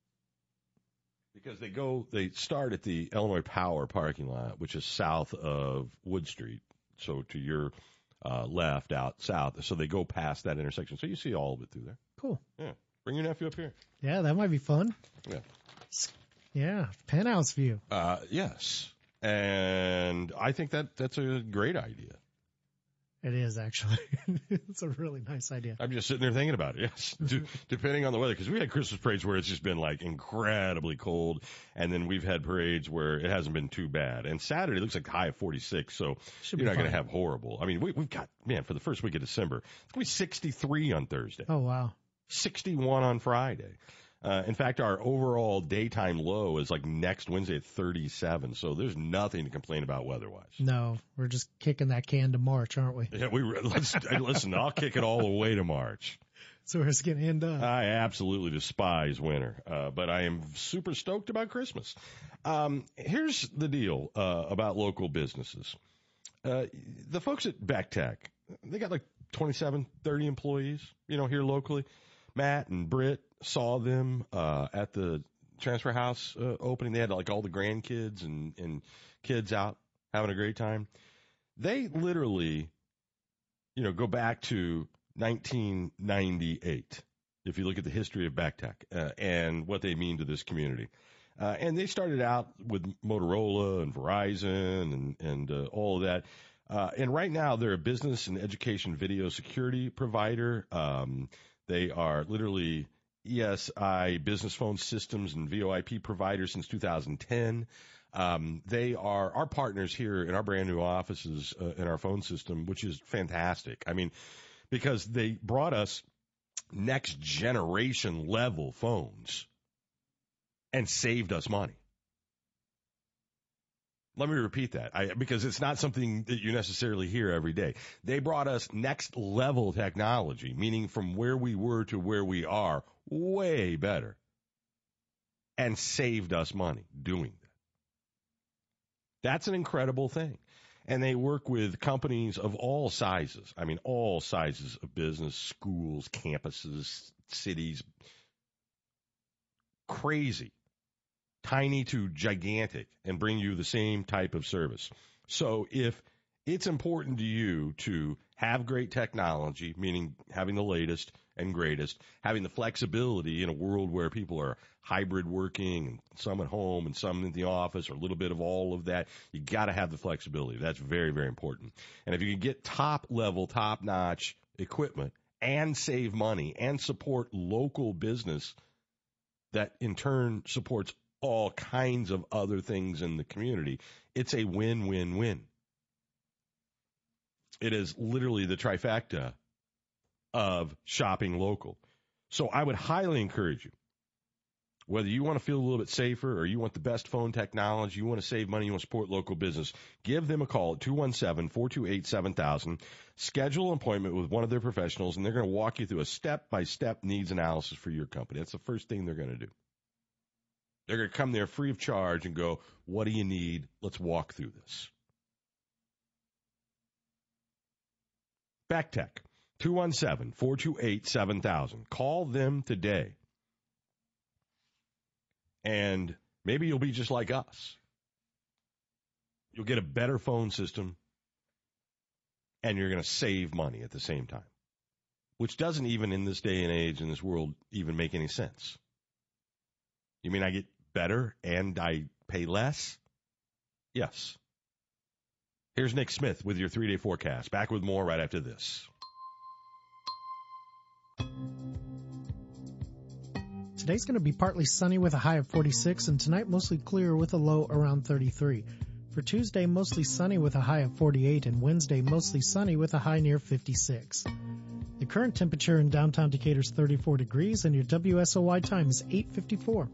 Because they start at the Illinois Power parking lot, which is south of Wood Street. So to your left out south. So they go past that intersection. So you see all of it through there. Cool. Yeah. Bring your nephew up here. Yeah, that might be fun. Yeah. Yeah. Penthouse view. Yes. And I think that's a great idea. It is, actually. It's a really nice idea. I'm just sitting there thinking about it, yes. Depending on the weather, because we had Christmas parades where it's just been, like, incredibly cold, and then we've had parades where it hasn't been too bad. And Saturday looks like a high of 46, so you're not going to have horrible. I mean, we've got, for the first week of December, it's going to be 63 on Thursday. Oh, wow. 61 on Friday. In fact, our overall daytime low is like next Wednesday at 37, so there's nothing to complain about weather-wise. No, we're just kicking that can to March, aren't we? Yeah, listen, I'll kick it all the way to March. So it's going to end up. I absolutely despise winter, but I am super stoked about Christmas. Here's the deal about local businesses. The folks at BackTech, they got like 27, 30 employees, here locally. Matt and Britt saw them at the Transfer House opening. They had like all the grandkids and kids out having a great time. They literally, go back to 1998, if you look at the history of BackTech and what they mean to this community. And they started out with Motorola and Verizon and all of that. And right now they're a business and education video security provider. They are literally ESI business phone systems and VoIP providers since 2010. They are our partners here in our brand new offices in our phone system, which is fantastic. I mean, because they brought us next generation level phones and saved us money. Let me repeat that, because it's not something that you necessarily hear every day. They brought us next level technology, meaning from where we were to where we are, way better, and saved us money doing that. That's an incredible thing. And they work with companies of all sizes. I mean, all sizes of business, schools, campuses, cities. Crazy. Tiny to gigantic, and bring you the same type of service. So if it's important to you to have great technology, meaning having the latest and greatest, having the flexibility in a world where people are hybrid working, and some at home and some in the office, or a little bit of all of that, you got to have the flexibility. That's very, very important. And if you can get top-level, top-notch equipment and save money and support local business that in turn supports all kinds of other things in the community, it's a win-win-win. It is literally the trifecta of shopping local. So I would highly encourage you, whether you want to feel a little bit safer or you want the best phone technology, you want to save money, you want to support local business, give them a call at 217-428-7000. Schedule an appointment with one of their professionals, and they're going to walk you through a step-by-step needs analysis for your company. That's the first thing they're going to do. They're going to come there free of charge and go, what do you need? Let's walk through this. BackTech, 217-428-7000. Call them today. And maybe you'll be just like us. You'll get a better phone system, and you're going to save money at the same time, which doesn't even in this day and age, in this world, even make any sense. You mean I get better and I pay less? Yes. Here's Nick Smith with your 3-day forecast. Back with more right after this. Today's going to be partly sunny with a high of 46, and tonight mostly clear with a low around 33. For Tuesday, mostly sunny with a high of 48, and Wednesday, mostly sunny with a high near 56. The current temperature in downtown Decatur is 34 degrees, and your WSOY time is 8:54.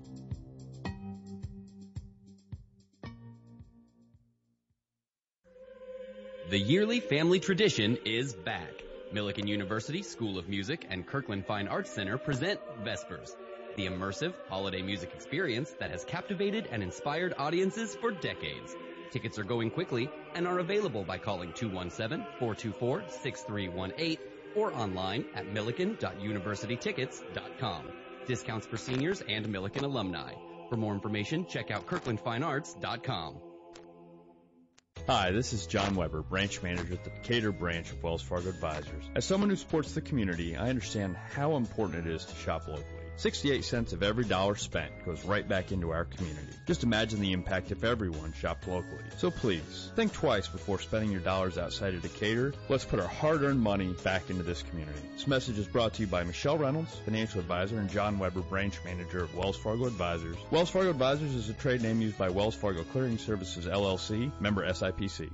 The yearly family tradition is back. Millikan University School of Music and Kirkland Fine Arts Center present Vespers, the immersive holiday music experience that has captivated and inspired audiences for decades. Tickets are going quickly and are available by calling 217-424-6318 or online at millikan.universitytickets.com. Discounts for seniors and Millikan alumni. For more information, check out kirklandfinearts.com. Hi, this is John Weber, branch manager at the Decatur branch of Wells Fargo Advisors. As someone who supports the community, I understand how important it is to shop locally. 68 cents of every dollar spent goes right back into our community. Just imagine the impact if everyone shopped locally. So please, think twice before spending your dollars outside of Decatur. Let's put our hard-earned money back into this community. This message is brought to you by Michelle Reynolds, financial advisor, and John Weber, branch manager of Wells Fargo Advisors. Wells Fargo Advisors is a trade name used by Wells Fargo Clearing Services, LLC, member SIPC.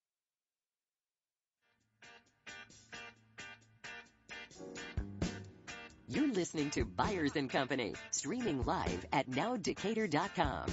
You're listening to Byers & Company, streaming live at nowdecatur.com.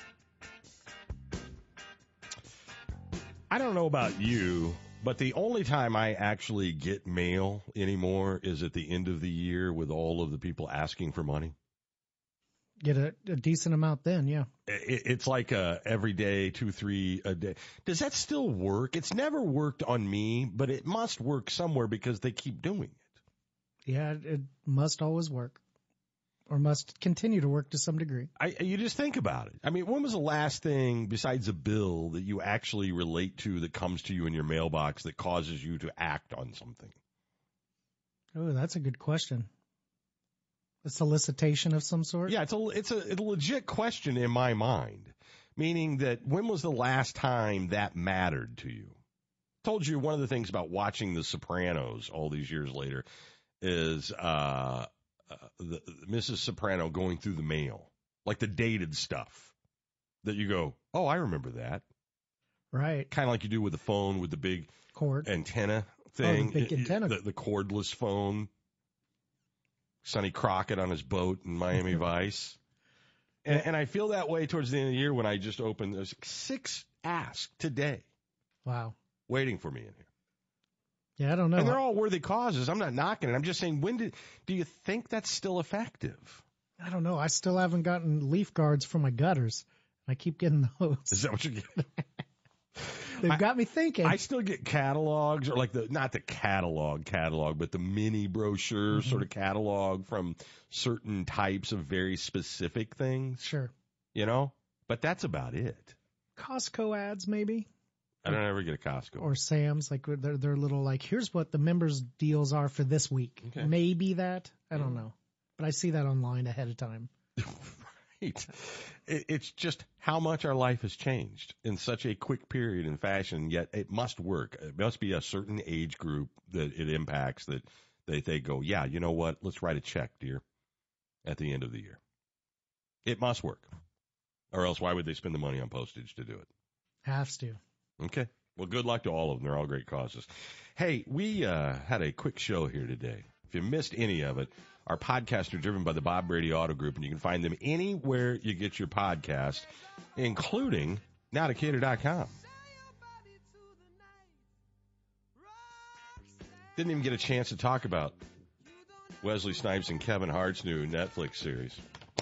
I don't know about you, but the only time I actually get mail anymore is at the end of the year with all of the people asking for money. Get a decent amount then, yeah. It's like every day, 2-3 a day. Does that still work? It's never worked on me, but it must work somewhere because they keep doing it. Yeah, it must always work, or must continue to work to some degree. You just think about it. I mean, when was the last thing besides a bill that you actually relate to that comes to you in your mailbox that causes you to act on something? Oh, that's a good question. A solicitation of some sort? Yeah, it's a legit question in my mind, meaning that when was the last time that mattered to you? I told you one of the things about watching The Sopranos all these years later is Mrs. Soprano going through the mail, like the dated stuff that you go, oh, I remember that. Right. Kind of like you do with the phone with the big cord antenna thing. Oh, the big antenna. The cordless phone. Sonny Crockett on his boat in Miami Vice. And I feel that way towards the end of the year when I just opened. There's 6 asks today. Wow. Waiting for me in here. Yeah, I don't know. And they're all worthy causes. I'm not knocking it. I'm just saying, do you think that's still effective? I don't know. I still haven't gotten leaf guards for my gutters. I keep getting those. Is that what you get? They've got me thinking. I still get catalogs, or like not the catalog, but the mini brochure sort of catalog from certain types of very specific things. Sure. You know? But that's about it. Costco ads, maybe? I don't ever get a Costco. Or Sam's, like they're little like, here's what the members' deals are for this week. Okay. Maybe that. I don't know. But I see that online ahead of time. Right. It's just how much our life has changed in such a quick period and fashion, yet it must work. It must be a certain age group that it impacts that they go, yeah, you know what? Let's write a check, dear, at the end of the year. It must work. Or else why would they spend the money on postage to do it? Has to. Okay. Well, good luck to all of them. They're all great causes. Hey, we had a quick show here today. If you missed any of it, our podcasts are driven by the Bob Brady Auto Group, and you can find them anywhere you get your podcast, including nowdecatur.com. Didn't even get a chance to talk about Wesley Snipes and Kevin Hart's new Netflix series.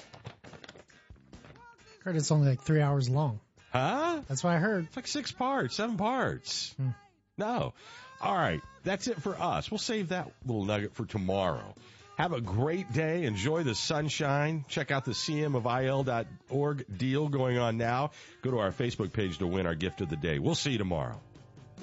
Heard it's only like 3 hours long. Huh? That's what I heard. It's like 6 parts, 7 parts. No. All right. That's it for us. We'll save that little nugget for tomorrow. Have a great day. Enjoy the sunshine. Check out the cmofil.org deal going on now. Go to our Facebook page to win our gift of the day. We'll see you tomorrow.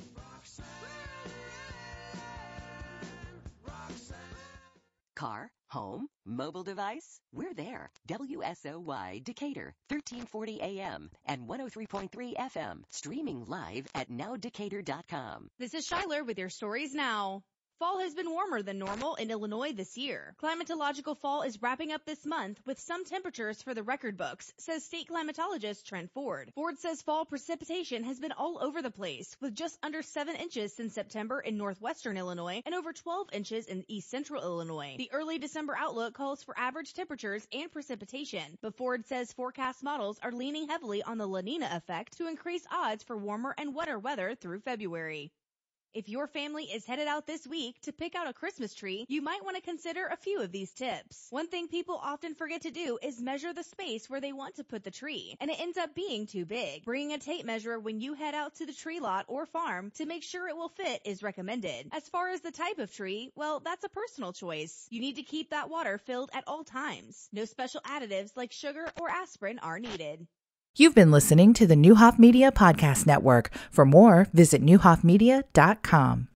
Car, Home? Mobile device? We're there. WSOY Decatur, 1340 AM and 103.3 FM. Streaming live at nowdecatur.com. This is Shyler with your stories now. Fall has been warmer than normal in Illinois this year. Climatological fall is wrapping up this month with some temperatures for the record books, says state climatologist Trent Ford. Ford says fall precipitation has been all over the place, with just under 7 inches since September in northwestern Illinois and over 12 inches in east central Illinois. The early December outlook calls for average temperatures and precipitation, but Ford says forecast models are leaning heavily on the La Nina effect to increase odds for warmer and wetter weather through February. If your family is headed out this week to pick out a Christmas tree, you might want to consider a few of these tips. One thing people often forget to do is measure the space where they want to put the tree, and it ends up being too big. Bringing a tape measure when you head out to the tree lot or farm to make sure it will fit is recommended. As far as the type of tree, well, that's a personal choice. You need to keep that water filled at all times. No special additives like sugar or aspirin are needed. You've been listening to the Neuhoff Media Podcast Network. For more, visit neuhoffmedia.com.